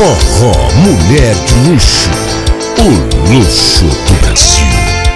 Forró Mulher de Luxo, o luxo do Brasil.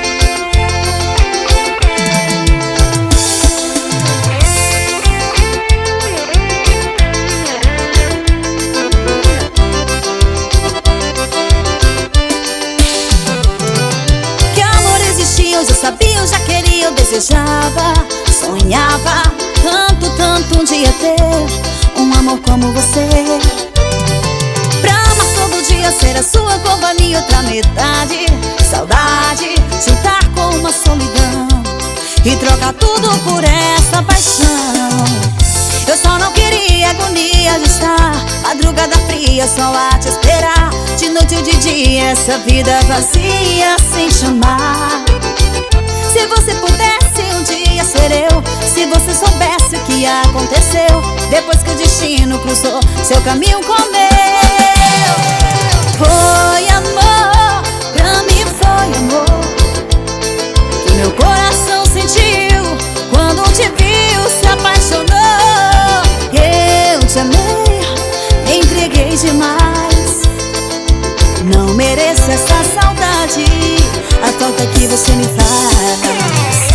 Que amor existia, eu já sabia, eu já queria, eu desejava, sonhava tanto, tanto um dia ter um amor como você. Pra amar todo dia, ser a sua companhia, outra metade, saudade, juntar com uma solidão e trocar tudo por essa paixão. Eu só não queria agonia de estar madrugada fria só a te esperar, de noite ou de dia, essa vida vazia sem te amar. Se você pudesse um dia ser eu, se você soubesse o que aconteceu depois que o destino cruzou seu caminho com o meu. Foi amor, pra mim foi amor, que meu coração sentiu quando te viu, se apaixonou. Eu te amei, entreguei demais, não mereço essa saudade, a falta que você me faz.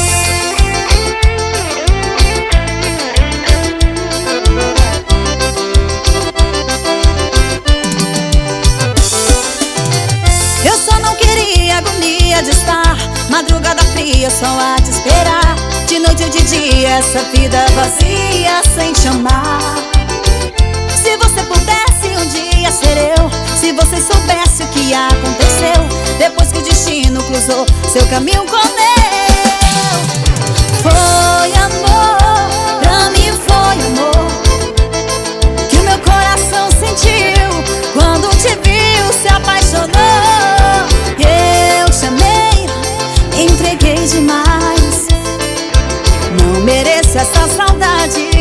Eu só não queria agonia de estar madrugada fria só a te esperar, de noite ou de dia, essa vida vazia sem te amar. Se você pudesse um dia ser eu, se você soubesse o que aconteceu depois que o destino cruzou seu caminho com o meu. Foi amor, pra mim foi amor, que o meu coração sentiu quando te viu, se apaixonou. Eu te amei, entreguei demais, não mereço essa saudade,